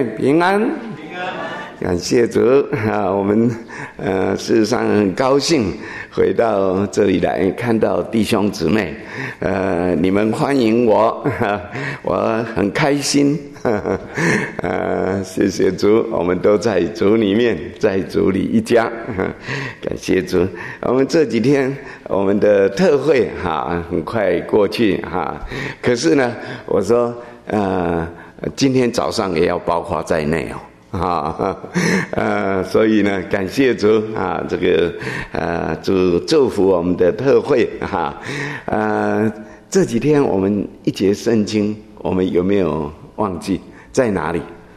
妹平安，感谢主啊！我们事实上很高兴回到这里来，看到弟兄姊妹，你们欢迎我，我很开心。谢谢主，我们都在主里面，在主里一家，感谢主。我们这几天我们的特会很快过去可是呢，我说今天早上也要包括在内所以呢，感谢主这个主祝福我们的特会这几天我们一节圣经，我们有没有忘记在哪里？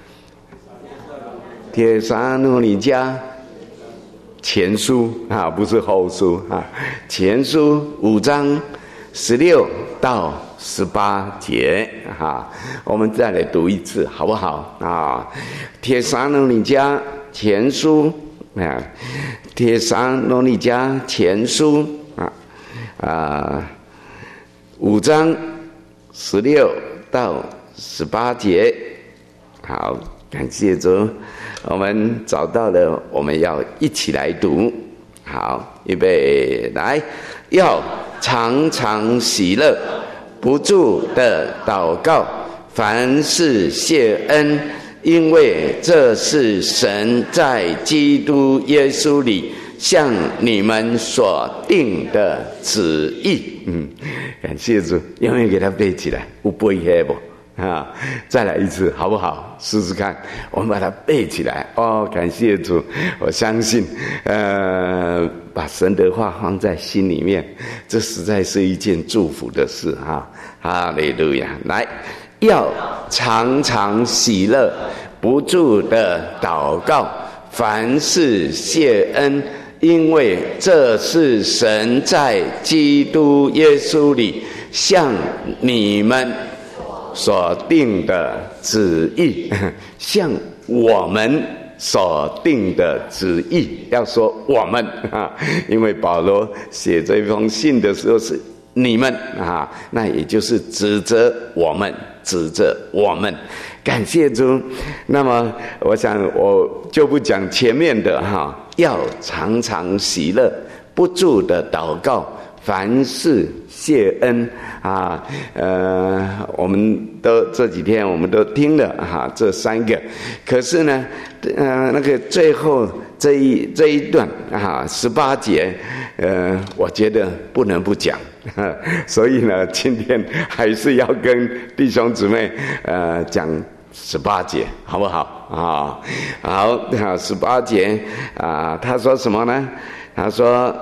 帖撒罗尼迦前书不是后书前书5章16到18节我们再来读一次好不好帖撒罗尼迦前书帖撒罗尼迦前书5章16到18节。好，感谢主，我们找到了，我们要一起来读。好，预备来，要常常喜乐，不住的祷告，凡事谢恩，因为这是神在基督耶稣里向你们所定的旨意。感谢主，有没有给他背起来？有背起来不？再来一次好不好？试试看，我们把它背起来。感谢主，我相信把神的话放在心里面，这实在是一件祝福的事哈利路亚！来，要常常喜乐，不住的祷告，凡事谢恩，因为这是神在基督耶稣里向你们所定的旨意，向我们所定的旨意。要说我们因为保罗写这封信的时候是你们那也就是指责我们。感谢主。那么我想我就不讲前面的要常常喜乐，不住的祷告，凡事谢恩我们都这几天我们都听了这3个，可是呢那个最后这一段18节我觉得不能不讲所以呢今天还是要跟弟兄姊妹讲18节好不好好18节他说什么呢？他说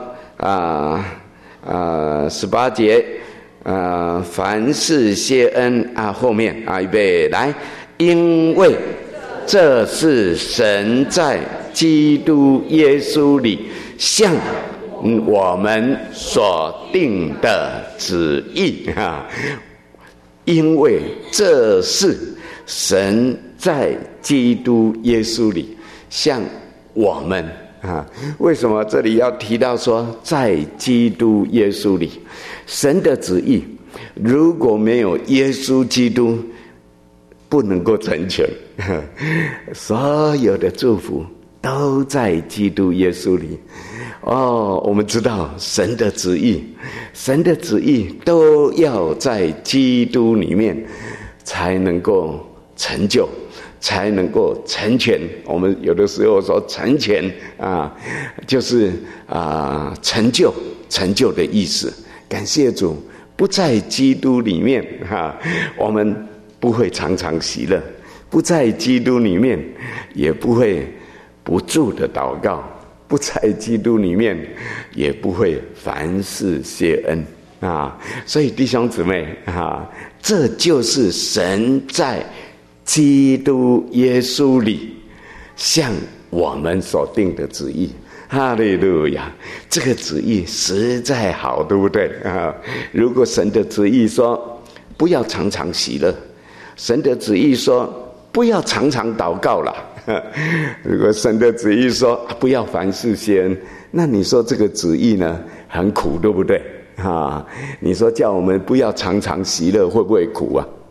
18节凡事谢恩后面预备来，因为这是神在基督耶稣里向我们所定的旨意因为这是神在基督耶稣里向我们为什么这里要提到说在基督耶稣里？神的旨意如果没有耶稣基督不能够成全所有的祝福都在基督耶稣里我们知道神的旨意都要在基督里面才能够成就，才能够成全。我们有的时候说成全就是成就的意思。感谢主，不在基督里面我们不会常常喜乐，不在基督里面也不会不住的祷告，不在基督里面也不会凡事谢恩所以弟兄姊妹这就是神在基督耶稣里向我们所定的旨意。哈利路亚！这个旨意实在好，对不对如果神的旨意说不要常常喜乐，神的旨意说不要常常祷告了如果神的旨意说不要凡事谢恩，那你说这个旨意呢很苦，对不对你说叫我们不要常常喜乐，会不会苦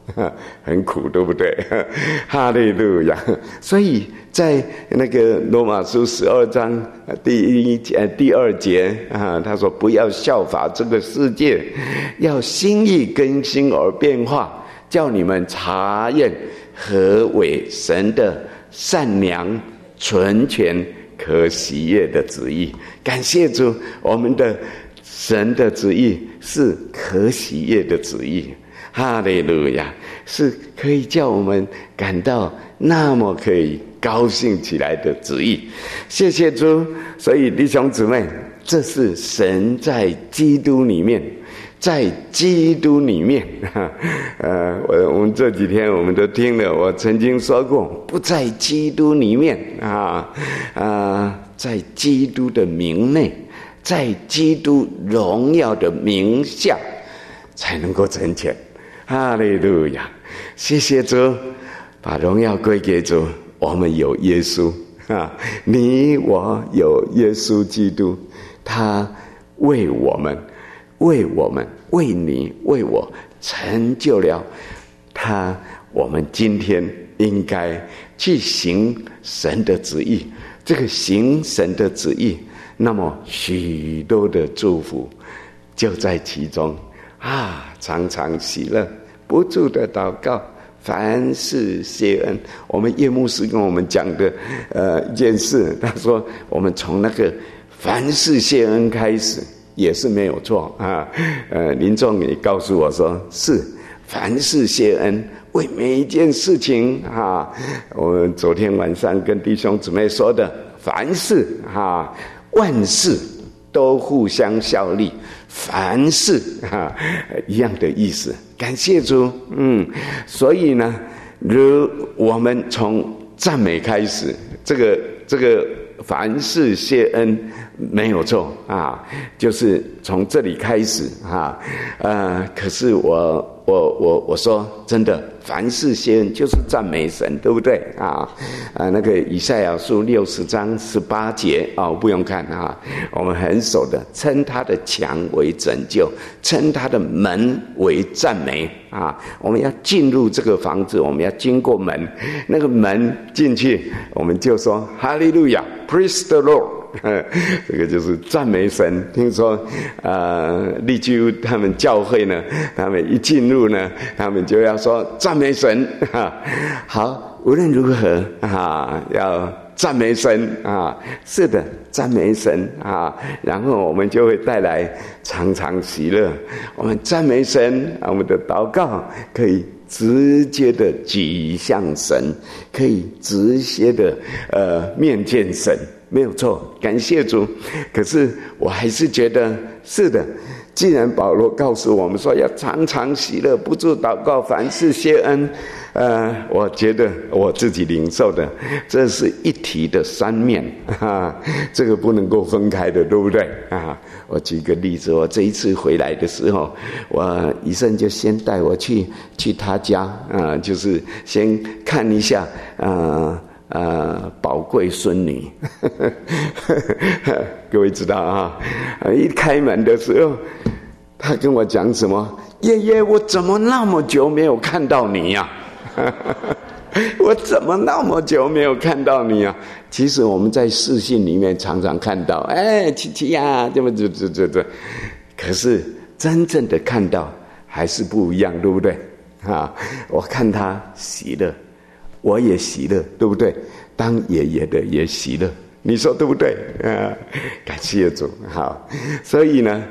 很苦，对不对？哈利路亚！所以在那个罗马书12章第2节啊，他说：“不要效法这个世界，要心意更新而变化，叫你们察验何为神的善良、纯全、可喜悦的旨意。”感谢主，我们的神的旨意是可喜悦的旨意。哈利路亚，是可以叫我们感到那么可以高兴起来的旨意。谢谢主。所以弟兄姊妹，这是神在基督里面，在基督里面我们这几天我们都听了，我曾经说过，不在基督里面在基督的名内，在基督荣耀的名下才能够成全。哈利路亚！谢谢主，把荣耀归给主。我们有耶稣你我有耶稣基督，他为我们，为你，为我成就了他。我们今天应该去行神的旨意，这个行神的旨意，那么许多的祝福就在其中常常喜乐，不住的祷告，凡事谢恩。我们叶牧师跟我们讲的一件事，他说我们从那个凡事谢恩开始也是没有错林仲也告诉我说是凡事谢恩，为每一件事情我们昨天晚上跟弟兄姊妹说的，凡事万事都互相效力，凡事一样的意思。感谢主。所以呢，如我们从赞美开始，这个凡事谢恩没有错就是从这里开始可是我说真的，凡事谢恩就是赞美神，对不对那个以赛亚书60章18节不用看我们很熟的，称他的墙为拯救，称他的门为赞美我们要进入这个房子，我们要经过门，那个门进去，我们就说哈利路亚 ，Praise the Lord。这个就是赞美神。听说利基他们教会呢，他们一进入呢，他们就要说赞美神好，无论如何要赞美神是的，赞美神然后我们就会带来常常喜乐。我们赞美神我们的祷告可以直接的举向神，可以直接的面见神，没有错，感谢主。可是我还是觉得是的，既然保罗告诉我们说要常常喜乐，不住祷告，凡事谢恩我觉得我自己领受的，这是一体的三面这个不能够分开的，对不对我举个例子，我这一次回来的时候，我医生就先带我去他家就是先看一下宝贵孙女各位知道一开门的时候，他跟我讲什么？爷爷，我怎么那么久没有看到你呀我怎么那么久没有看到你啊？其实我们在视讯里面常常看到琪琪呀这，可是真正的看到还是不一样，对不对我看他喜乐，我也喜乐，对不对？当爷爷的也喜乐，你说对不对感谢主。好，所以呢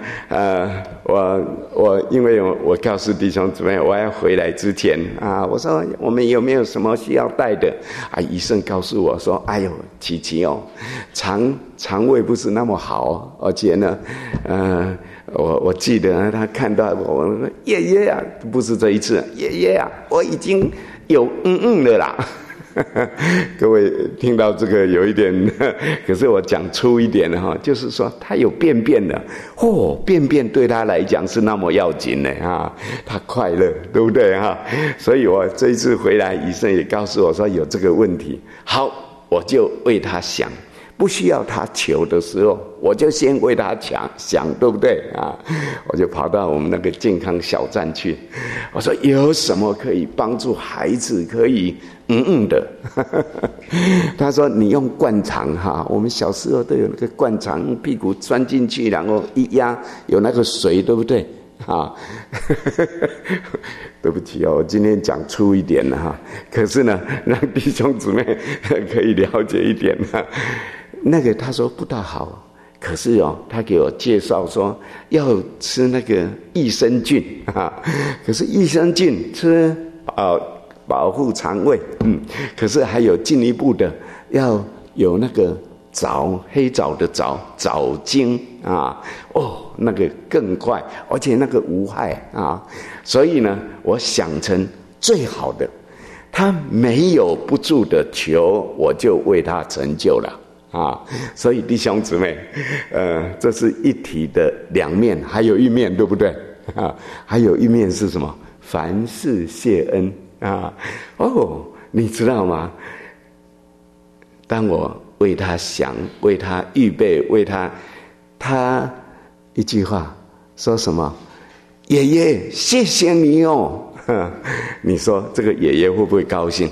我因为我告诉弟兄姊妹我要回来之前我说我们有没有什么需要带的医生告诉我说哎呦琪琪肠胃不是那么好而且呢我记得他看到我说爷爷啊，不是这一次，爷爷啊，我已经有了啦各位听到这个有一点可是我讲粗一点就是说他有便便了便便对他来讲是那么要紧的他快乐，对不对所以我这一次回来，医生也告诉我说有这个问题。好，我就为他想， 不需要他求的时候，我就先为他想，对不对啊？我就跑到我们那个健康小站去，我说有什么可以帮助孩子可以的？他说你用灌肠哈，我们小时候都有那个灌肠，屁股钻进去，然后一压有那个水，对不对啊？对不起哦，我今天讲粗一点了哈，可是呢，让弟兄姊妹可以了解一点哈。那个他说不大好，可是哦，他给我介绍说要吃那个益生菌啊，可是益生菌吃保护肠胃，可是还有进一步的要有那个黑枣的枣精啊，那个更快，而且那个无害啊，所以呢，我想成最好的，他没有不住的求，我就为他成就了啊。所以弟兄姊妹，这是一体的两面，还有一面，对不对啊？还有一面是什么？凡事谢恩啊！你知道吗？当我为他想，为他预备，为他一句话说什么？爷爷，谢谢你哦！你说这个爷爷会不会高兴？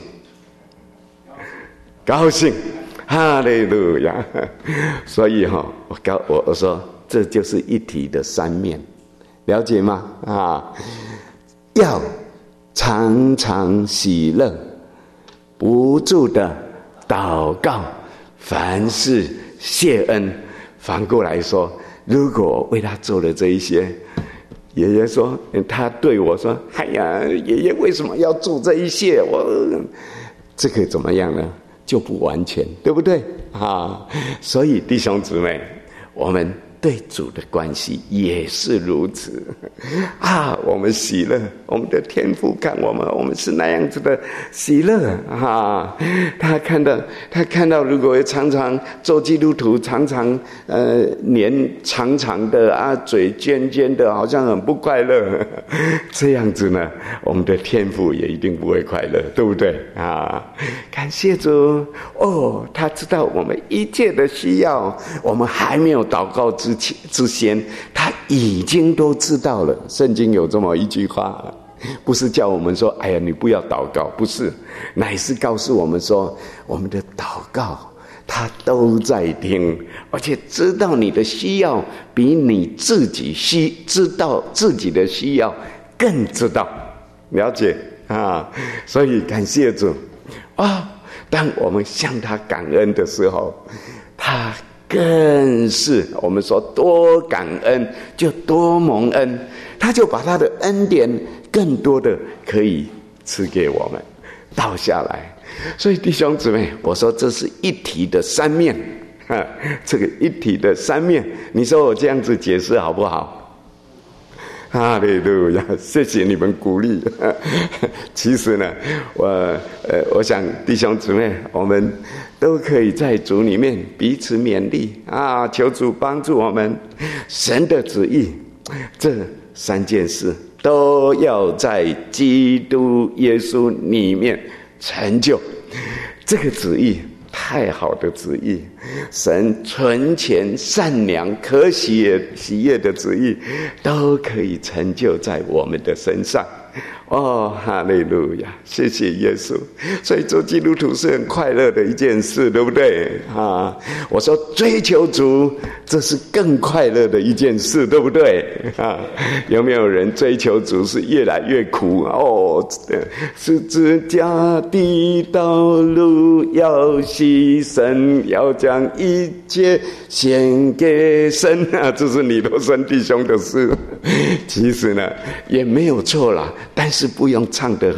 高兴，哈利路亚！所以我说这就是一体的三面，了解吗？要常常喜乐，不住的祷告，凡事谢恩。反过来说，如果为他做了这一些，爷爷说，他对我说：“哎呀，爷爷为什么要做这一些？这个怎么样呢？就不完全，对不对啊？所以弟兄姊妹，我们对主的关系也是如此啊！我们喜乐，我们的天父看我们是那样子的喜乐啊！他看到，如果常常做基督徒，常常脸长长的啊，嘴尖尖的，好像很不快乐，这样子呢，我们的天父也一定不会快乐，对不对啊？感谢主他知道我们一切的需要，我们还没有祷告之前，他已经都知道了。圣经有这么一句话，不是叫我们说哎呀你不要祷告，不是，乃是告诉我们说，我们的祷告他都在听，而且知道你的需要比你自己知道自己的需要更知道，了解啊？所以感谢主当我们向他感恩的时候，他更是我们说多感恩就多蒙恩，他就把他的恩典更多的可以赐给我们倒下来。所以弟兄姊妹，我说这是一体的三面这个一体的三面，你说我这样子解释好不好？哈利路亚！谢谢你们鼓励。其实呢，我想弟兄姊妹，我们都可以在主里面彼此勉励啊，求主帮助我们。神的旨意，这三件事都要在基督耶稣里面成就。这个旨意太好的旨意，神纯全善良可喜悦的旨意都可以成就在我们的身上。哈利路亚！谢谢耶稣。所以做基督徒是很快乐的一件事，对不对啊？我说追求主，这是更快乐的一件事，对不对啊？有没有人追求主是越来越苦？十字架的道路要牺牲，要将一切献给神啊！这是你的神弟兄的事。其实呢，也没有错啦，但是不用唱得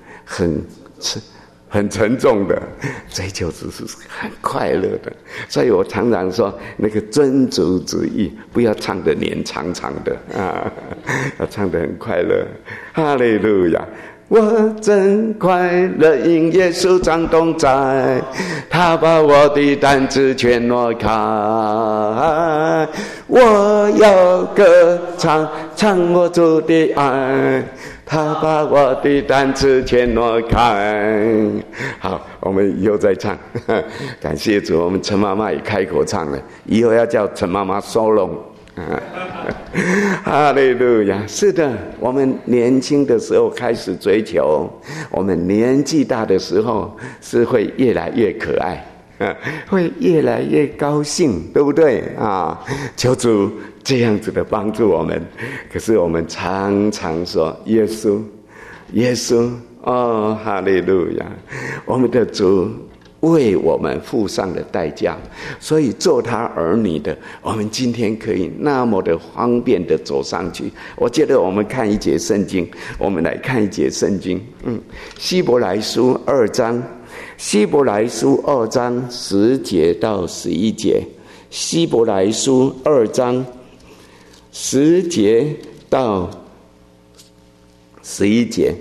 很沉重的，追求只是很快乐的。所以我常常说，那个尊主旨意，不要唱得脸长长的啊，要唱得很快乐。哈利路亚！我真快乐，因耶稣掌动在，他把我的担子全挪开。我要歌唱，唱我主的爱， 他把我的担子全挪开。好，我们以后再唱。感谢主，我们陈妈妈也开口唱了，以后要叫陈妈妈收拢。哈利路亚！是的，我们年轻的时候开始追求，我们年纪大的时候是会越来越可爱，会越来越高兴，对不对啊？求主这样子的帮助我们。可是我们常常说耶稣，耶稣，哦，哈利路亚！我们的主为我们付上了代价，所以做他儿女的，我们今天可以那么的方便的走上去。我觉得我们看一节圣经，我们来看一节圣经。希伯来书2章，希伯来书2章10节到11节，希伯来书2章10节到11节。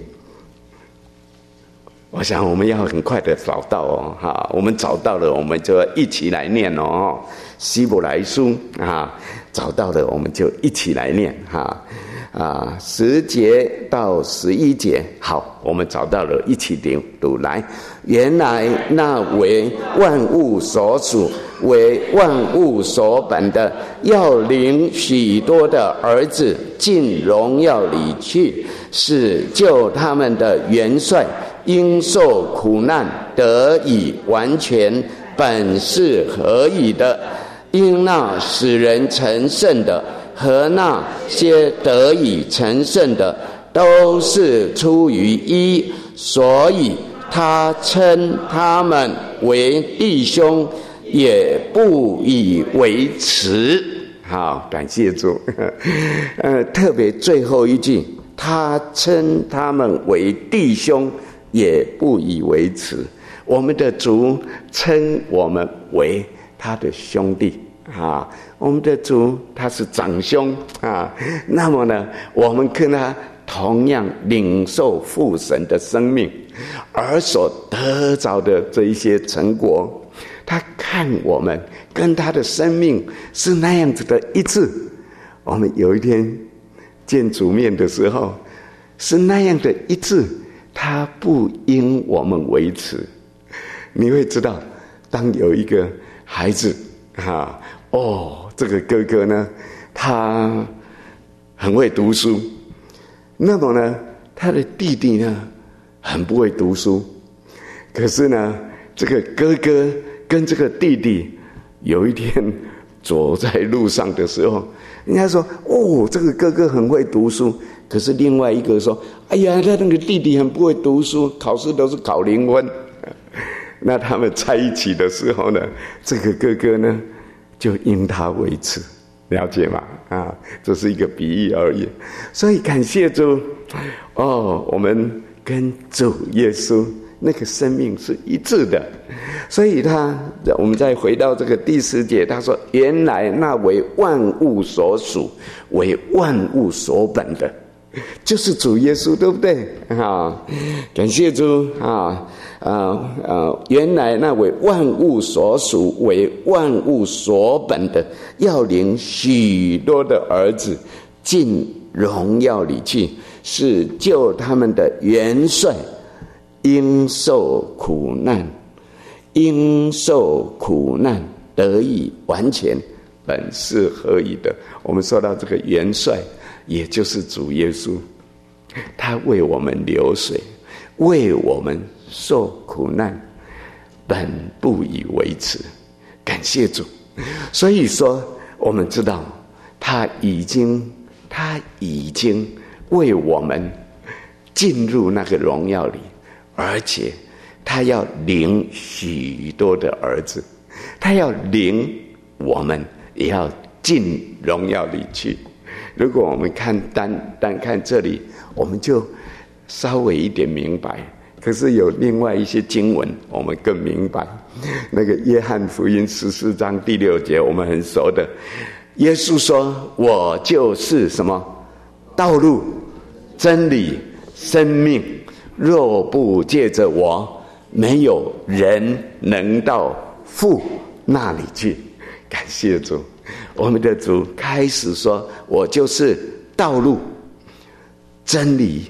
我想我们要很快的找到哦，哈，我们找到了，我们就一起来念哦。希伯来书啊，找到了，我们就一起来念哈。10节到11节，好，我们找到了，一起读来。原来那为万物所属、为万物所本的，要领许多的儿子进荣耀里去，是救他们的元帅因受苦难得以完全，本是何以的？因那使人成圣的和那些得以成圣的，都是出于一，所以他称他们为弟兄，也不以为耻。好，感谢主。特别最后一句，他称他们为弟兄，也不以为耻。我们的主称我们为他的兄弟啊，我们的主他是长兄啊。那么呢，我们跟他同样领受父神的生命，而所得着的这一些成果，他看我们跟他的生命是那样子的一致。我们有一天见主面的时候是那样的一致，他不因我们为耻。你会知道，当有一个孩子这个哥哥呢，他很会读书，那么呢，他的弟弟呢，很不会读书。可是呢，这个哥哥跟这个弟弟有一天走在路上的时候，人家说这个哥哥很会读书，可是另外一个说，哎呀，他那个弟弟很不会读书，考试都是考0分。那他们在一起的时候呢，这个哥哥呢就因他为耻，了解吗？这是一个比喻而已。所以感谢主我们跟主耶稣那个生命是一致的。所以我们再回到这个第10节，他说原来那为万物所属、为万物所本的，就是主耶稣，对不对？感谢主原来那为万物所属、为万物所本的，要领许多的儿子进荣耀里去，是救他们的元帅因受苦难得以完全，本是何以的？我们说到这个元帅，也就是主耶稣，他为我们流水，为我们受苦难，本不以为耻。感谢主。所以说我们知道他已经为我们进入那个荣耀里，而且他要领许多的儿子，他要领我们也要进荣耀里去。如果我们单看这里，我们就稍微一点明白，可是有另外一些经文我们更明白。那个约翰福音14章第6节我们很熟的，耶稣说我就是什么？道路、真理、生命，若不借着我，没有人能到父那里去。感谢主，我们的主开始说我就是道路、真理、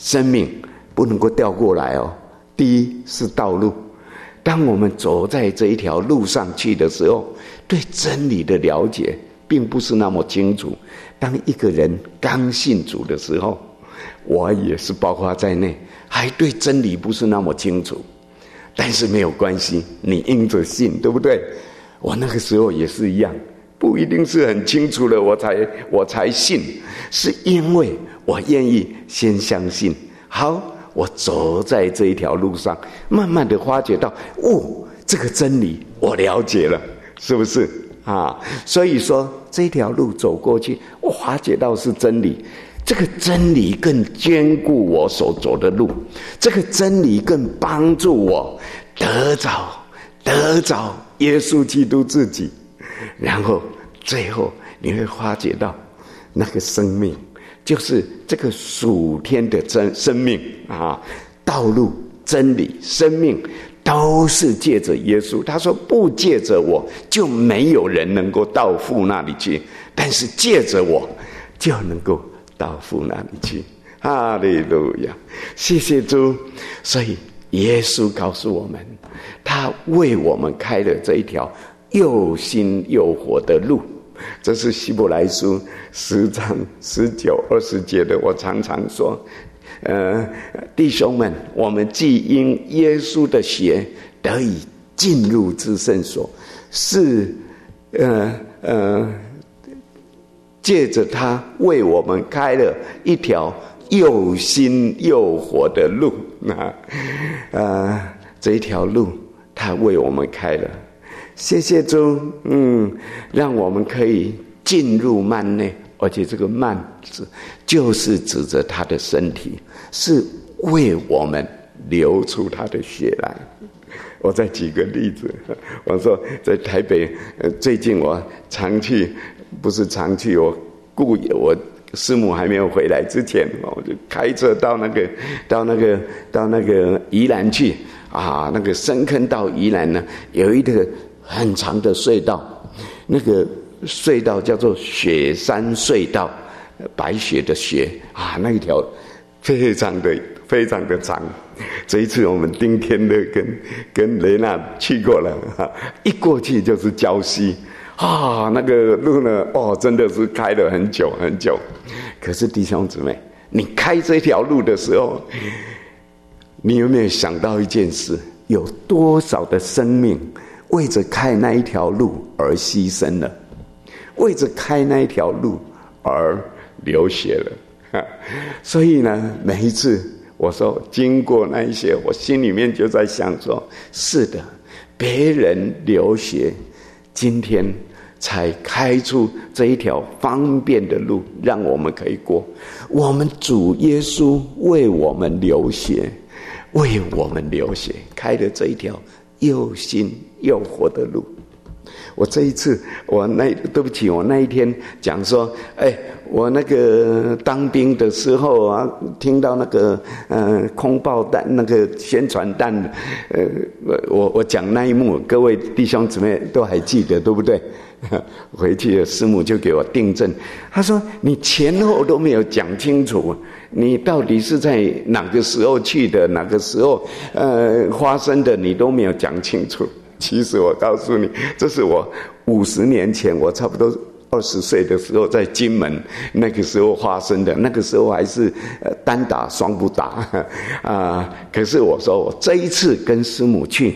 生命不能够调过来哦。第一是道路，当我们走在这一条路上去的时候，对真理的了解并不是那么清楚。当一个人刚信主的时候，我也是包括在内，还对真理不是那么清楚。但是没有关系，你因着信，对不对？我那个时候也是一样，不一定是很清楚了我才信，是因为我愿意先相信。好，我走在这一条路上，慢慢的发觉到，这个真理我了解了，是不是啊？所以说这条路走过去，我发觉到是真理，这个真理更坚固我所走的路，这个真理更帮助我得着耶稣基督自己。然后最后你会发觉到，那个生命就是这个属天的生命啊，道路、真理、生命都是借着耶稣。他说不借着我，就没有人能够到父那里去，但是借着我就能够到父那里去。哈利路亚，谢谢主。所以耶稣告诉我们，他为我们开了这一条又新又活的路。这是希伯来书10章19、20节的。我常常说，弟兄们，我们既因耶稣的血得以进入至圣所，是借着他为我们开了一条又新又活的路。这一条路他为我们开了，谢谢主。让我们可以进入幔内，而且这个幔子就是指着他的身体，是为我们流出他的血来。我再举个例子，我说在台北，最近我常去，不是常去，我师母还没有回来之前，我就开车到那个宜兰去啊，那个深坑到宜兰呢，有一个很长的隧道，那个隧道叫做雪山隧道，白雪的雪啊，那一条非常的长。这一次我们丁天乐跟雷娜去过了，一过去就是礁溪啊，那个路呢，真的是开了很久很久。可是弟兄姊妹，你开这条路的时候，你有没有想到一件事？有多少的生命为着开那一条路而牺牲了，为着开那一条路而流血了。所以呢，每一次我说经过那一些，我心里面就在想说，是的，别人流血，今天才开出这一条方便的路，让我们可以过。我们主耶稣为我们流血，开了这一条又新又活的路。我这一次，对不起，我那一天讲说，我那个当兵的时候啊，听到那个空爆弹那个宣传弹，我讲那一幕，各位弟兄姊妹都还记得，对不对？回去的师母就给我订正，他说你前后都没有讲清楚，你到底是在哪个时候去的，哪个时候发生的，你都没有讲清楚。其实我告诉你，这是我50年前，我差不多20岁的时候在金门，那个时候发生的。那个时候还是单打双不打可是我说我这一次跟师母去，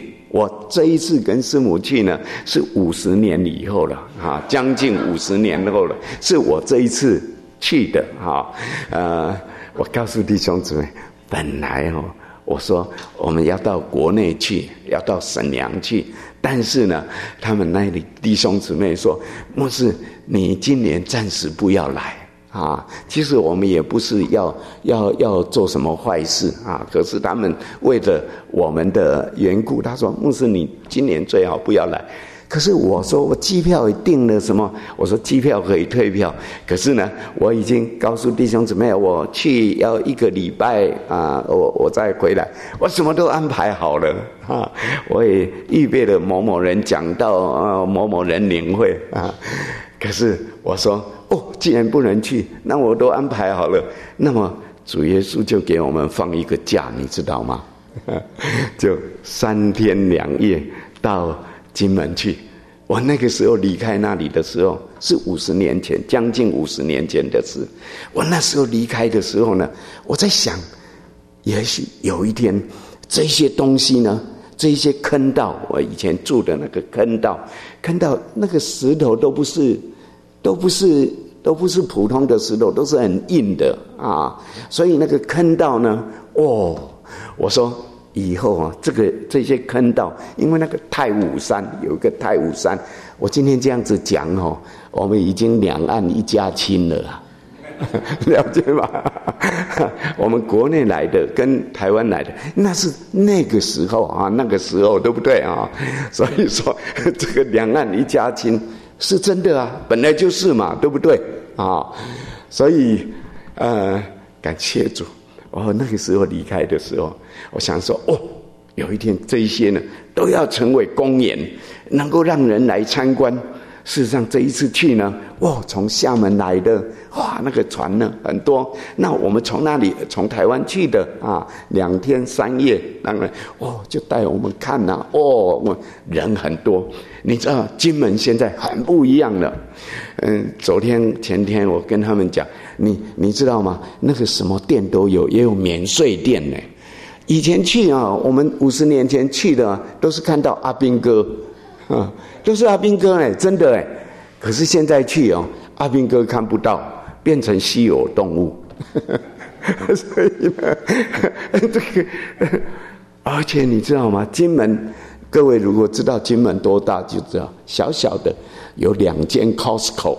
呢是50年以后了将近50年后了，是我这一次去的我告诉弟兄姊妹，本来我说我们要到国内去，要到沈阳去，但是呢，他们那里弟兄姊妹说，牧师，你今年暂时不要来其实我们也不是要做什么坏事可是他们为了我们的缘故，他说，牧师，你今年最好不要来。可是我说我机票也订了什么？我说机票可以退票，可是呢，我已经告诉弟兄姊妹，我去要1个礼拜我再回来，我什么都安排好了我也预备了某某人讲道某某人领会可是我说既然不能去，那我都安排好了，那么主耶稣就给我们放一个假，你知道吗？就3天2夜到金门去。我那个时候离开那里的时候是50年前，将近50年前的事。我那时候离开的时候呢，我在想，也许有一天这些东西呢，这些坑道，我以前住的那个坑道那个石头都不是普通的石头，都是很硬的啊。所以那个坑道呢，我说以后啊，这些坑道，因为那个太武山有一个太武山，我今天这样子讲我们已经两岸一家亲了啊。了解吗？我们国内来的跟台湾来的，那是那个时候啊，那个时候对不对啊？所以说这个两岸一家亲是真的啊，本来就是嘛，对不对啊？所以感谢主。那个时候离开的时候，我想说有一天这一些呢都要成为公园，能够让人来参观。事实上这一次去呢，从厦门来的，那个船呢很多。那我们从那里从台湾去的2天3夜，当然就带我们看人很多。你知道金门现在很不一样了。昨天前天我跟他们讲，你知道吗？那个什么店都有，也有免税店呢。以前去我们50年前去的都是看到阿兵哥都是阿兵哥真的可是现在去阿兵哥看不到，变成稀有动物。所以呢，这个而且你知道吗？金门，各位如果知道金门多大就知道，小小的有2间 Costco，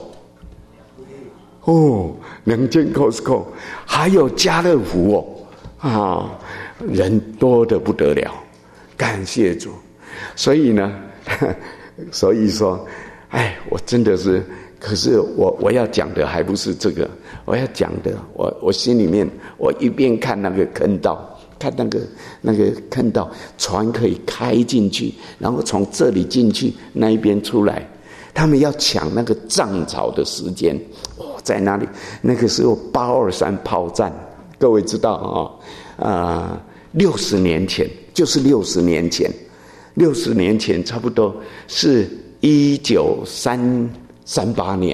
2间 Costco， 还有家乐福人多得不得了，感谢主。所以呢，所以说，我真的是，可是我要讲的还不是这个，我要讲的，我心里面，我一边看那个坑道，看那个坑道，船可以开进去，然后从这里进去，那一边出来，他们要抢那个涨潮的时间，在那里，那个时候823炮战，各位知道60年前，就是60年前，60年前差不多是1938年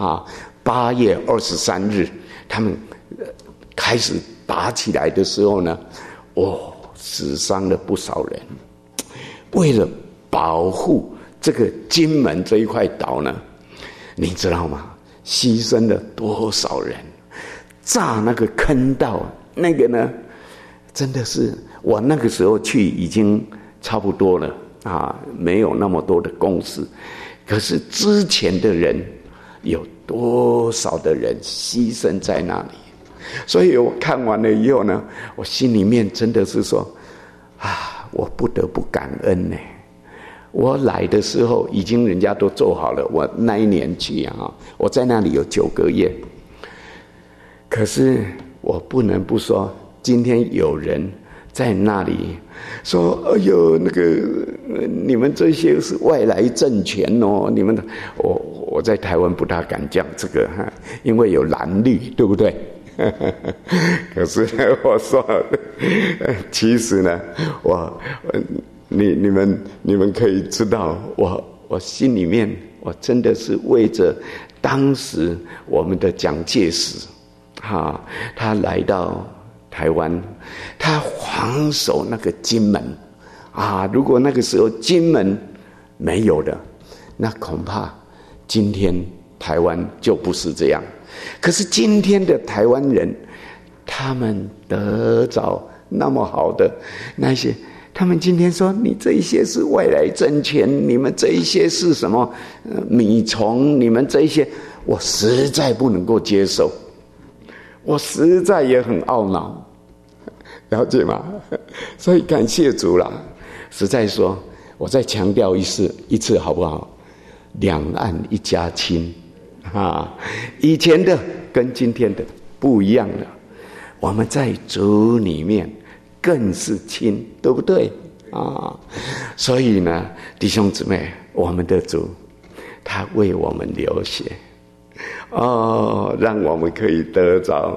8月23日，他们开始打起来的时候呢，死伤了不少人。为了保护这个金门这一块岛呢，你知道吗？牺牲了多少人？炸那个坑道，那个呢，真的是我那个时候去已经差不多了没有那么多的公司，可是之前的人有多少的人牺牲在那里？所以我看完了以后呢，我心里面真的是说我不得不感恩呢。我来的时候已经人家都做好了，我那一年去我在那里有9个月，可是我不能不说，今天有人在那里说那个你们这些是外来政权你们我在台湾不大敢讲这个因为有蓝绿，对不对？可是呢，我说其实呢，你们可以知道，我心里面我真的是为着当时我们的蒋介石他来到台湾，他防守那个金门如果那个时候金门没有了，那恐怕今天台湾就不是这样。可是今天的台湾人，他们得着那么好的那些，他们今天说你这一些是外来政权，你们这一些是什么米虫，你们这一些，我实在不能够接受，我实在也很懊恼，了解吗？所以感谢主啦。实在说，我再强调一次好不好？两岸一家亲以前的跟今天的不一样了，我们在主里面更是亲，对不对所以呢，弟兄姊妹，我们的主他为我们流血让我们可以得着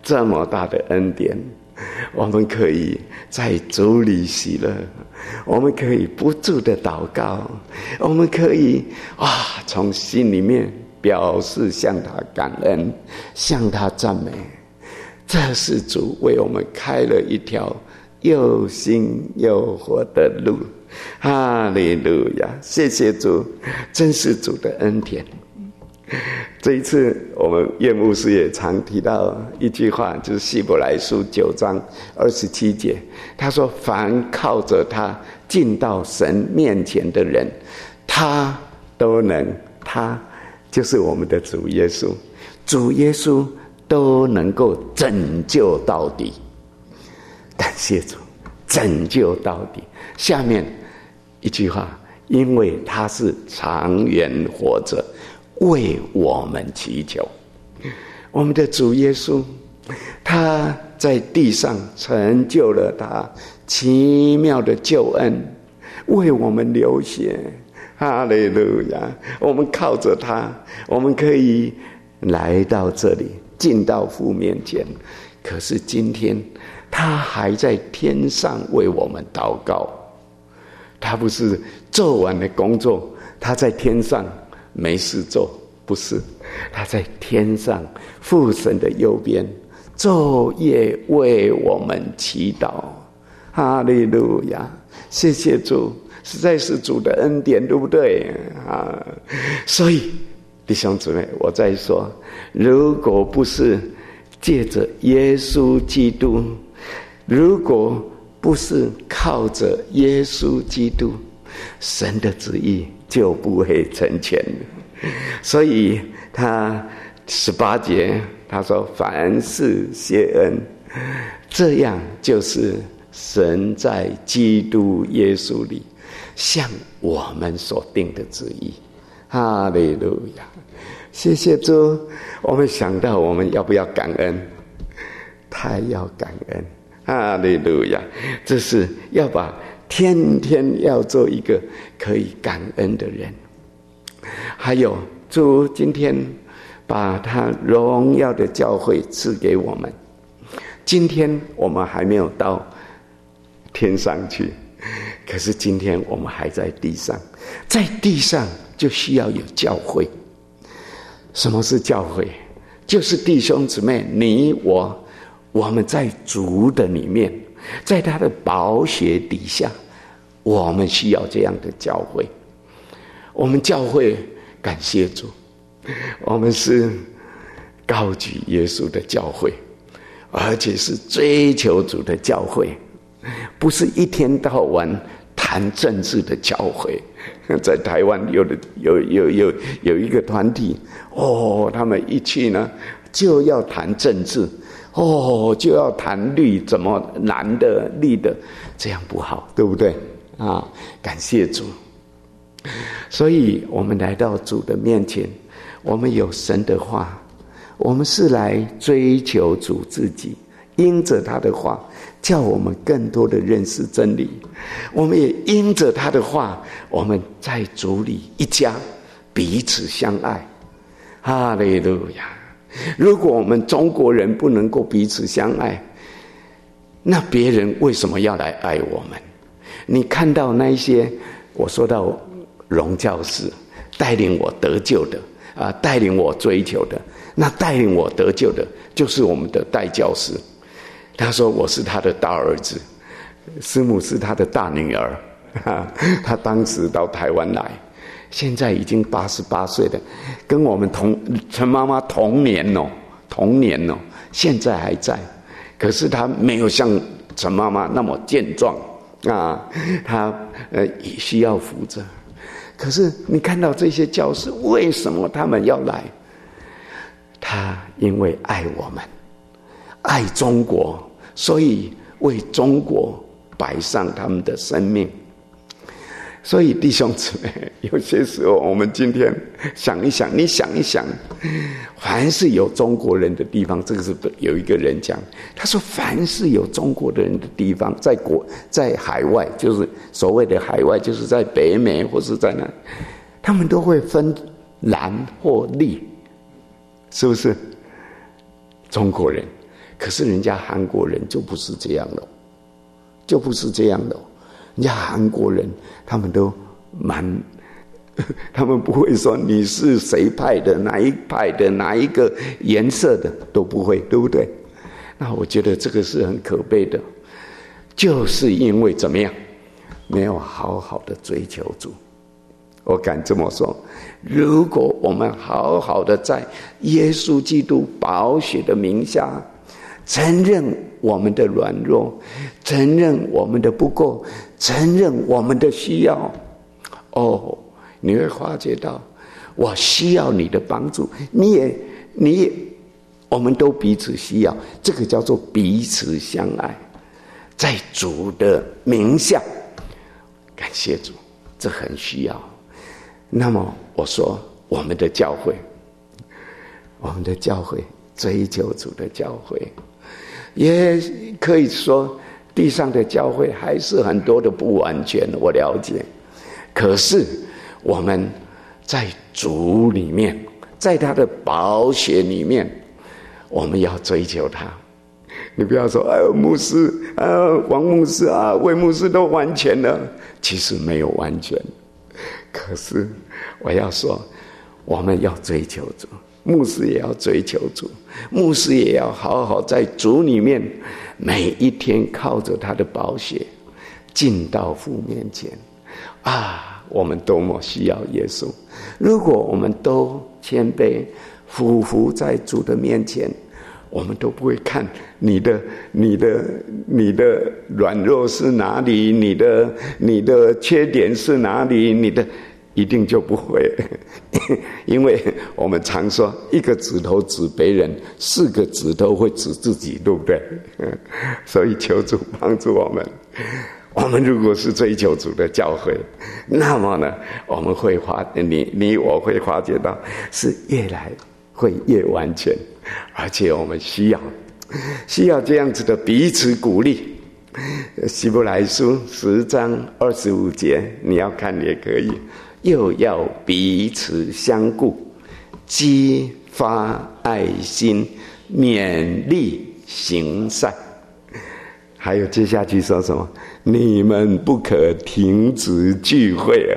这么大的恩典，我们可以在主里喜乐，我们可以不住的祷告，我们可以从心里面表示向他感恩，向他赞美。这是主为我们开了一条又新又活的路。哈利路亚！谢谢主，真是主的恩典。这一次我们叶牧师也常提到一句话，就是希伯来书9章27节，他说凡靠着他进到神面前的人，他都能，他就是我们的主耶稣，主耶稣都能够拯救到底。感谢主，拯救到底。下面一句话，因为他是长远活着，为我们祈求。我们的主耶稣，他在地上成就了他奇妙的救恩，为我们流血。哈利路亚！我们靠着他，我们可以来到这里，进到父面前。可是今天他还在天上为我们祷告。他不是做完了工作，他在天上没事做，不是，他在天上父神的右边，昼夜为我们祈祷。哈利路亚！谢谢主，实在是主的恩典，对不对啊？所以弟兄姊妹，我再说，如果不是借着耶稣基督，如果不是靠着耶稣基督，神的旨意就不会成全。所以他18节他说凡事谢恩，这样就是神在基督耶稣里向我们所定的旨意。哈利路亚！谢谢主。我们想到我们要不要感恩？太要感恩。哈利路亚！这是要把天天要做一个可以感恩的人。还有主今天把他荣耀的教会赐给我们，今天我们还没有到天上去，可是今天我们还在地上，在地上就需要有教会。什么是教会？就是弟兄姊妹，你我们在主的里面，在他的宝血底下，我们需要这样的教会。我们教会感谢主，我们是高举耶稣的教会，而且是追求主的教会，不是一天到晚谈政治的教会。在台湾有一个团体，他们一去呢就要谈政治，就要谈绿，怎么蓝的绿的，这样不好，对不对啊？感谢主。所以我们来到主的面前，我们有神的话，我们是来追求主自己，因着他的话叫我们更多的认识真理，我们也因着他的话，我们在主里一家彼此相爱。哈利路亚！如果我们中国人不能够彼此相爱，那别人为什么要来爱我们？你看到那一些，我说到荣教士带领我得救的带领我追求的，那带领我得救的就是我们的代教师。他说我是他的大儿子，师母是他的大女儿。他当时到台湾来，现在已经88岁了，跟我们陈妈妈同年哦，现在还在。可是他没有像陈妈妈那么健壮他也需要扶着。可是你看到这些教师，为什么他们要来？他因为爱我们，爱中国，所以为中国摆上他们的生命。所以弟兄姊妹，有些时候我们今天想一想，你想一想，凡是有中国人的地方，这个是有一个人讲，他说凡是有中国的人的地方，在海外，就是所谓的海外，就是在北美或是在哪，他们都会分蓝或绿，是不是？中国人， 可是人家韩国人就不是这样了，就不是这样的。人家韩国人他们都他们不会说你是谁派的，哪一派的，哪一个颜色的，都不会，对不对？那我觉得这个是很可悲的，就是因为怎么样，没有好好的追求主。我敢这么说，如果我们好好的在耶稣基督宝血的名下，承认我们的软弱，承认我们的不够，承认我们的需要，你会发觉到我需要你的帮助，你也我们都彼此需要，这个叫做彼此相爱，在主的名下，感谢主，这很需要。那么我说我们的教会追求主的教会，也可以说地上的教会还是很多的不完全，我了解。可是我们在主里面，在他的宝血里面，我们要追求他。你不要说牧师王牧师魏牧师都完全了，其实没有完全。可是我要说，我们要追求主，牧师也要追求主，牧师也要好好在主里面，每一天靠着他的宝血进到父面前我们多么需要耶稣。如果我们都谦卑俯伏在主的面前，我们都不会看你的软弱是哪里，你的缺点是哪里，一定就不会。因为我们常说一个指头指别人，4个指头会指自己，对不对？所以求主帮助我们。我们如果是追求主的教会，那么呢，我们会你我会发觉到是会越完全，而且我们需要这样子的彼此鼓励。希伯来书10章25节，你要看也可以，又要彼此相顾，激发爱心，勉励行善。还有接下去说什么？你们不可停止聚会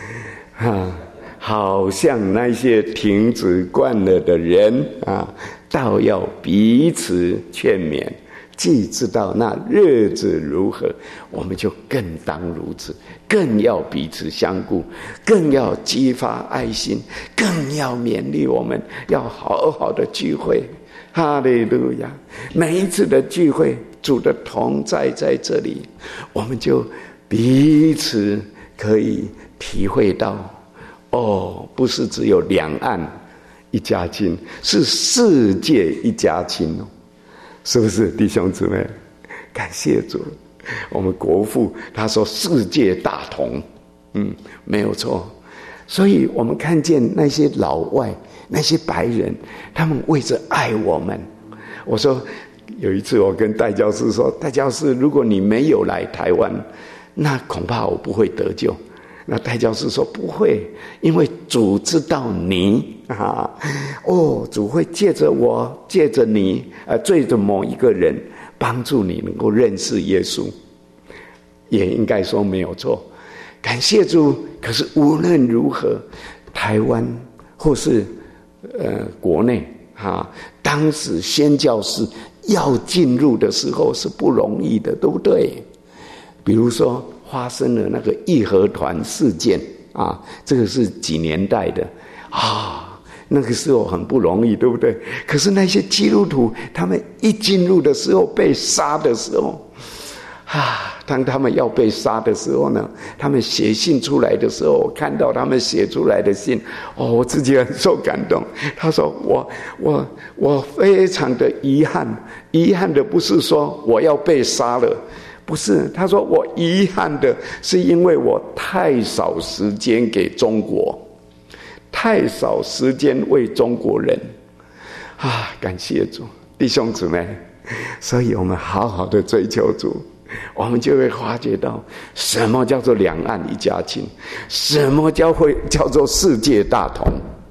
好像那些停止惯了的人倒要彼此劝勉，既知道那日子如何，我们就更当如此，更要彼此相顾，更要激发爱心，更要勉励我们要好好的聚会。哈利路亚！每一次的聚会，主的同在在这里，我们就彼此可以体会到不是只有两岸一家亲，是世界一家亲是不是弟兄姊妹？感谢主。我们国父他说世界大同，没有错。所以我们看见那些老外，那些白人，他们为着爱我们。我说有一次我跟戴教士说，戴教士，如果你没有来台湾，那恐怕我不会得救。那戴教士说不会，因为主知道你主会借着我，借着你借着某一个人帮助你能够认识耶稣，也应该说没有错。感谢主。可是无论如何，台湾或是国内当时宣教士要进入的时候是不容易的，对不对？比如说发生了那个义和团事件这个是几年代的那个时候很不容易，对不对？可是那些基督徒他们一进入的时候，被杀的时候当他们要被杀的时候呢，他们写信出来的时候，我看到他们写出来的信我自己很受感动。他说我非常的遗憾的不是说我要被杀了，不是，他说我遗憾的是因为我太少时间给中国，太少时间为中国人感谢主。弟兄姊妹，所以我们好好的追求主，我们就会发觉到什么叫做两岸一家亲，什么叫做世界大同。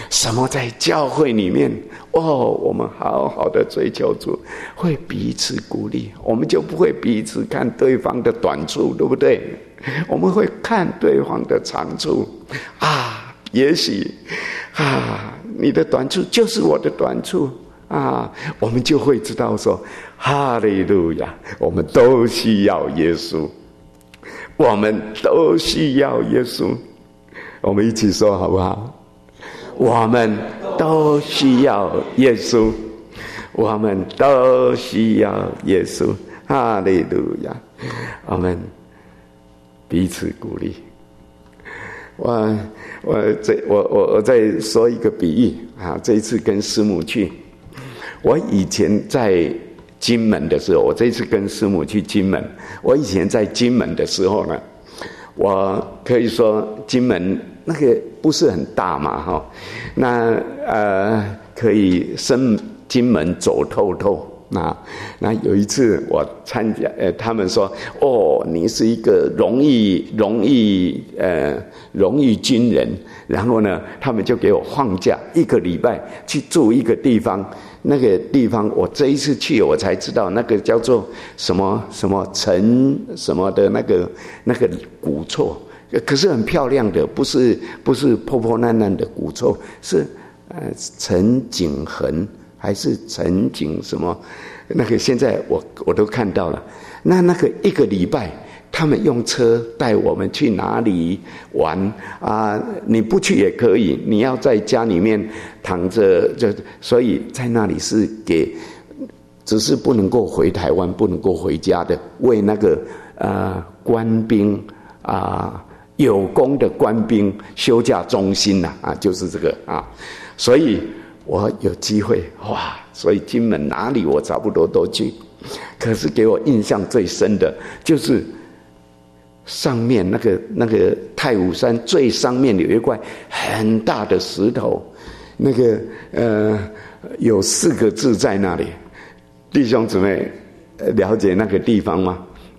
什么在教会里面我们好好的追求主，会彼此鼓励，我们就不会彼此看对方的短处，对不对？我们会看对方的长处也许你的短处就是我的短处我们就会知道说哈利路亚，我们都需要耶稣，我们都需要耶稣。我们一起说好不好？我们都需要耶稣，我们都需要耶稣，哈利路亚。我们彼此鼓励。我再说一个比喻这一次跟师母去，我以前在金门的时候，我这一次跟师母去金门，我以前在金门的时候呢，我可以说金门那个不是很大嘛那可以深金门走透透。那有一次我参加他们说你是一个荣誉军人，然后呢他们就给我放假1个礼拜去住一个地方，那个地方我这一次去我才知道，那个叫做什么城什么的那个古厝，可是很漂亮的，不是破破烂烂的古厝，是陈景恒还是陈景什么，那个现在我都看到了。那个1个礼拜他们用车带我们去哪里玩你不去也可以，你要在家里面躺着所以在那里是只是不能够回台湾，不能够回家的，为那个官兵有功的官兵休假中心就是这个所以我有机会所以金门哪里我差不多都去，可是给我印象最深的就是上面那个太武山最上面有一块很大的石头，那个有4个字在那里，弟兄姊妹了解那个地方吗？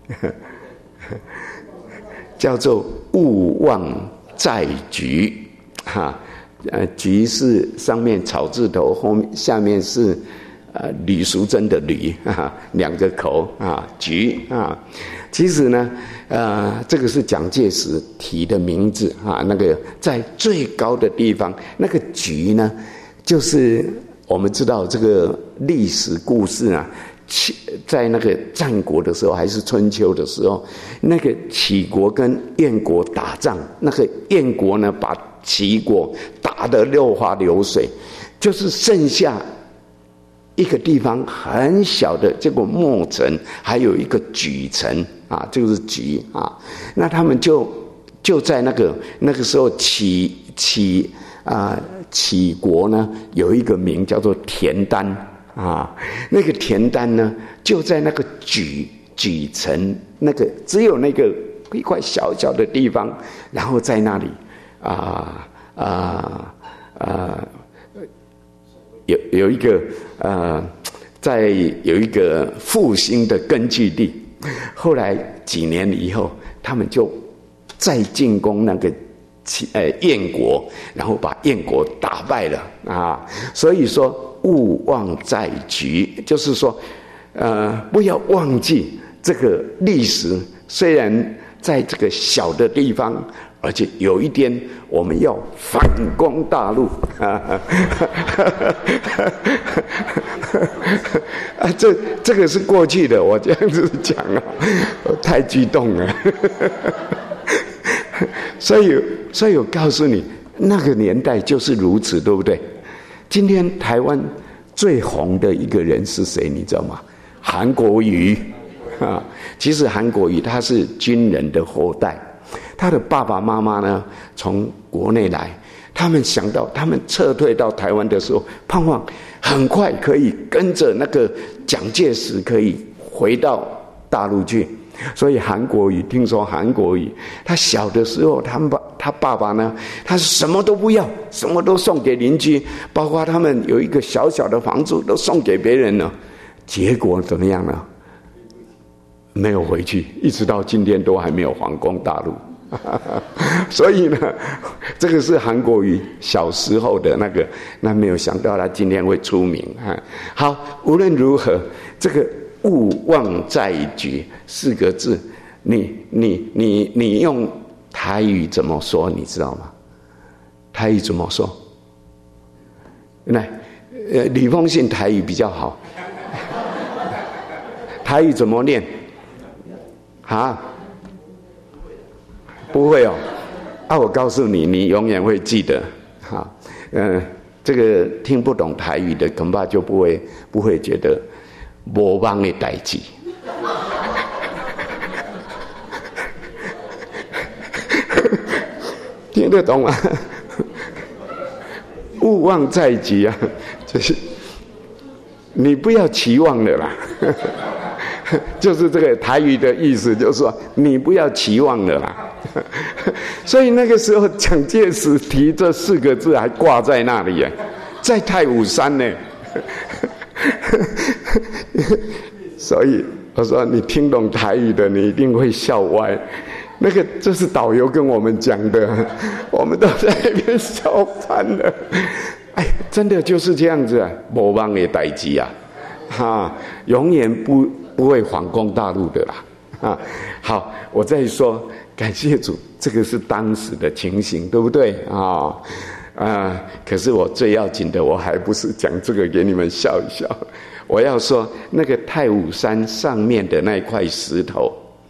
叫做勿忘在局局是上面草字头，下面是吕淑珍的吕2个口局其实呢这个是蒋介石提的名字那个在最高的地方，那个局呢就是我们知道这个历史故事在那个战国的时候还是春秋的时候，那个齐国跟燕国打仗，那个燕国呢把齐国打得落花流水，就是剩下一个地方很小的，结果墨城还有一个莒城这个是莒那他们就在那个时候齐国呢有一个名叫做田单那个田单呢就在那个莒城，那个只有那个一块小小的地方，然后在那里有一个有一个复兴的根据地。后来几年以后，他们就再进攻那个燕国，然后把燕国打败了所以说勿忘在局，就是说不要忘记这个历史，虽然在这个小的地方，而且有一天我们要反攻大陆这个是过去的，我这样子讲我太激动了所以我告诉你，那个年代就是如此，对不对？今天台湾最红的一个人是谁，你知道吗？韩国瑜其实韩国瑜他是军人的后代，他的爸爸妈妈呢从国内来，他们想到他们撤退到台湾的时候，盼望很快可以跟着那个蒋介石可以回到大陆去。所以韩国瑜，听说韩国瑜他小的时候，他爸爸呢，他什么都不要，什么都送给邻居，包括他们有一个小小的房子都送给别人了。结果怎么样呢？没有回去，一直到今天都还没有反攻大陆所以呢，这个是韩国瑜小时候的那没有想到他今天会出名啊。好，无论如何，这个勿忘在举4个字，你用台语怎么说？你知道吗？台语怎么说？来，李丰信台语比较好，台语怎么念？啊？不会哦，我告诉你，你永远会记得。好，这个听不懂台语的，恐怕就不会觉得无忘的代志。听得懂吗？勿忘在即啊，就是你不要期望了啦。就是这个台语的意思，就是说你不要期望了啦。所以那个时候蒋介石提这4个字还挂在那里耶，在太武山呢。所以我说你听懂台语的，你一定会笑歪。这是导游跟我们讲的，我们都在那边笑翻了。哎，真的就是这样子啊，无忘的代志啊，永远不会反攻大陆的啦。好，我再说，感谢主，这个是当时的情形，对不对可是我最要紧的，我还不是讲这个给你们笑一笑。我要说，那个太武山上面的那一块石头，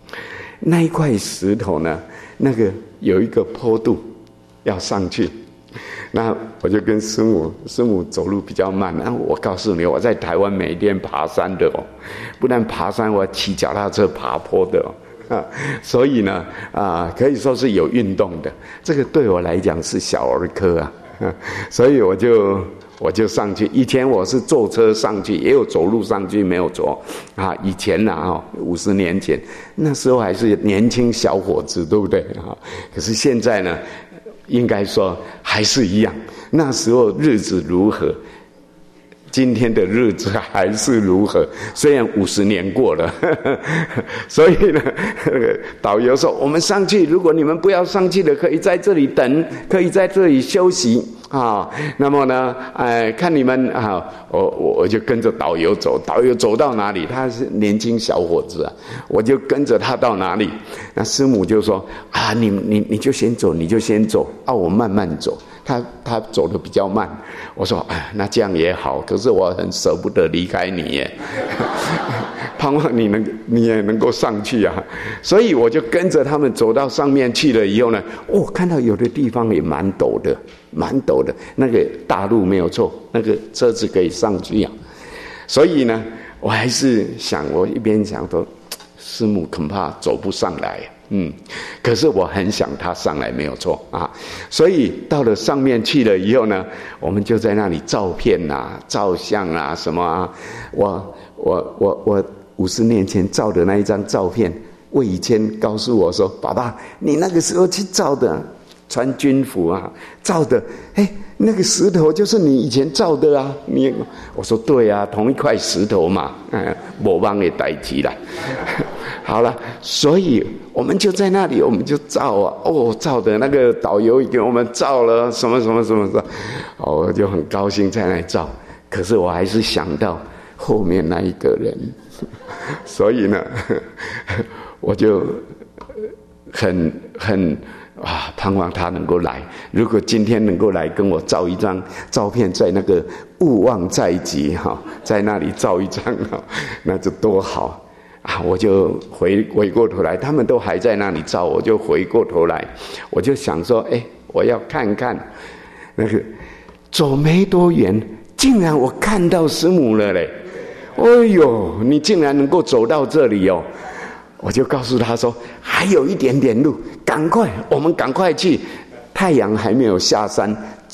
呢，有一个坡度要上去。那我就跟师母走路比较慢。我告诉你，我在台湾每天爬山的哦，不但爬山，我骑脚踏车爬坡的哦。所以呢，可以说是有运动的。这个对我来讲是小儿科啊。所以我就上去。以前我是坐车上去，也有走路上去，没有走以前50年前，那时候还是年轻小伙子，对不对可是现在呢，应该说还是一样。那时候日子如何，今天的日子还是如何，虽然50年过了。所以呢，导游说我们上去，如果你们不要上去的，可以在这里等，可以在这里休息那么呢，看你们我就跟着导游走。导游走到哪里，他是年轻小伙子我就跟着他到哪里。那师母就说你就先走，你就先走我慢慢走。他走得比较慢。我说那这样也好，可是我很舍不得离开你耶。盼望你也能够上去所以我就跟着他们走到上面去了以后呢，看到有的地方也蛮陡的，那个大路没有错，那个车子可以上去所以呢，我还是想，我一边想说，师母恐怕走不上来可是我很想他上来，没有错所以到了上面去了以后呢，我们就在那里照片照相什么我50年前照的那一张照片，魏以谦告诉我说，爸爸，你那个时候去照的，穿军服照的，那个石头就是你以前照的我说对同一块石头嘛，没忘的代志啦。好了，所以我们就在那里，我们就照照的那个导游给我们照了什么，我就很高兴在那里照。可是我还是想到后面那一个人，所以呢，我就很盼望他能够来。如果今天能够来跟我照一张照片，在那个勿忘在即在那里照一张那就多好我就回过头来，他们都还在那里照，我就回过头来，我就想说我要看看那个。走没多远，竟然我看到师母了嘞！你竟然能够走到这里我就告诉他说，还有一点点路，我们赶快去，太阳还没有下山，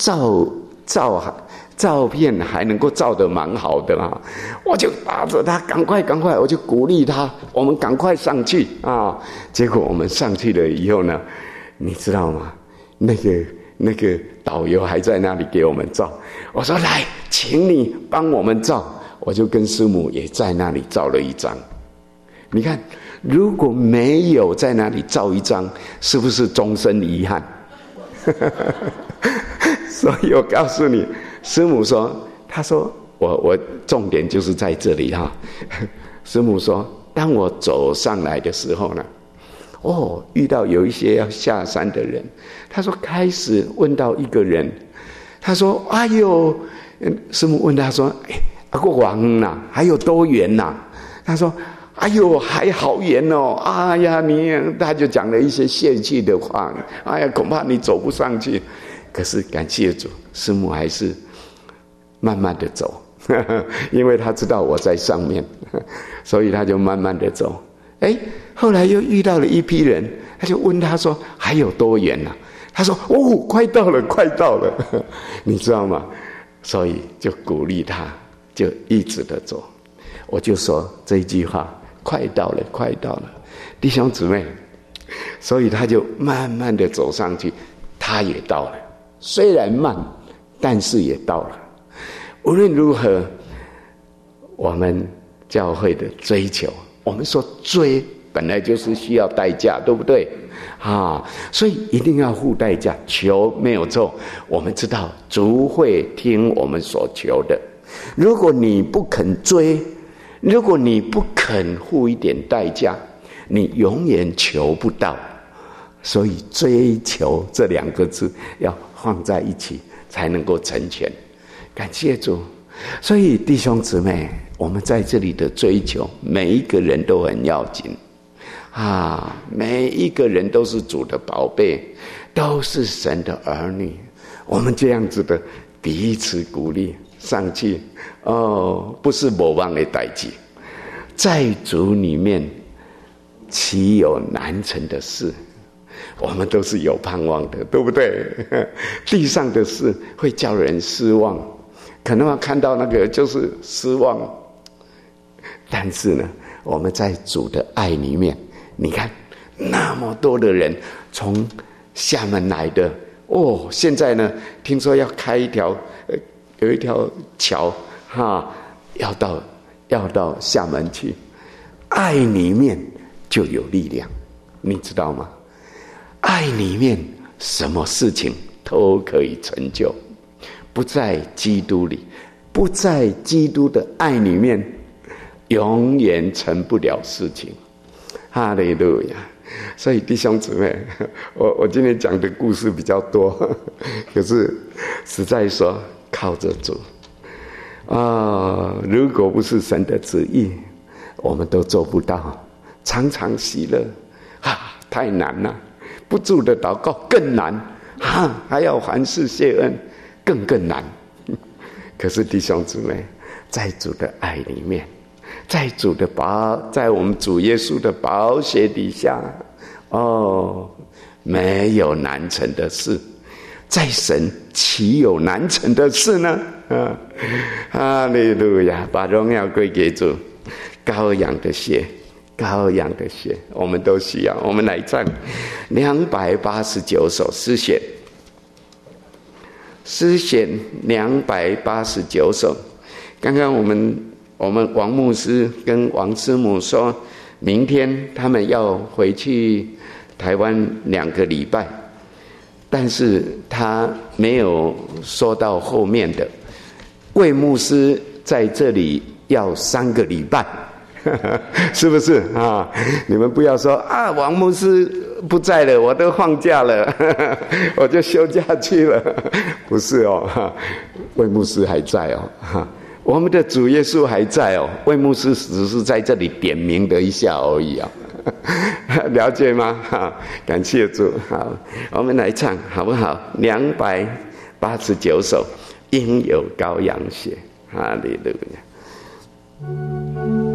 照片还能够照得蛮好的我就拉着他赶快，我就鼓励他，我们赶快上去结果我们上去了以后呢，你知道吗？那个导游还在那里给我们照，我说来，请你帮我们照，我就跟师母也在那里照了一张。你看如果没有在那里照一张，是不是终身遗憾？所以我告诉你，师母说，他说我重点就是在这里哈。师母说，当我走上来的时候呢，遇到有一些要下山的人，他说开始问到一个人，他说哎呦，师母问他说，阿过往呐，还有多远呐？他说哎呦，还好远哦！哎呀，他就讲了一些泄气的话。哎呀，恐怕你走不上去。可是感谢主，师母还是慢慢的走，因为他知道我在上面，所以他就慢慢的走。后来又遇到了一批人，他就问他说：“还有多远啊？”他说：“快到了，快到了。”你知道吗？所以就鼓励他，就一直的走。我就说这一句话。快到了，快到了，弟兄姊妹，所以他就慢慢的走上去，他也到了，虽然慢，但是也到了。无论如何，我们教会的追求，我们说追本来就是需要代价，对不对？所以一定要付代价，求没有错。我们知道主会听我们所求的，如果你不肯追，如果你不肯付一点代价，你永远求不到。所以追求这两个字要放在一起才能够成全。感谢主。所以弟兄姊妹，我们在这里的追求，每一个人都很要紧每一个人都是主的宝贝，都是神的儿女。我们这样子的彼此鼓励上去，不是没望的代志，在主里面岂有难成的事？我们都是有盼望的，对不对？地上的事会叫人失望，可能要看到那个就是失望，但是呢，我们在主的爱里面，你看那么多的人从厦门来的，现在呢，听说要开有一条桥要到厦门去。爱里面就有力量，你知道吗？爱里面什么事情都可以成就。不在基督里，不在基督的爱里面，永远成不了事情。哈利路亚！所以弟兄姊妹，我今天讲的故事比较多，可是实在说靠着主如果不是神的旨意，我们都做不到。常常喜乐太难了，不住的祷告更难还要凡事谢恩更难。可是弟兄姊妹，在主的爱里面，在我们主耶稣的宝血底下，没有难成的事。在神岂有难成的事呢？哈利路亚！把荣耀归给主。羔羊的血，羔羊的血，我们都需要。我们来唱289首诗选289首。刚刚我们王牧师跟王师母说，明天他们要回去台湾2个礼拜，但是他没有说到后面的。魏牧师在这里要3个礼拜，是不是你们不要说王牧师不在了，我都放假了，我就休假去了。不是魏牧师还在我们的主耶稣还在魏牧师只是在这里点名了一下而已了解吗？感谢主。好，我们来唱好不好？289首，应有羔羊血。哈利路亚。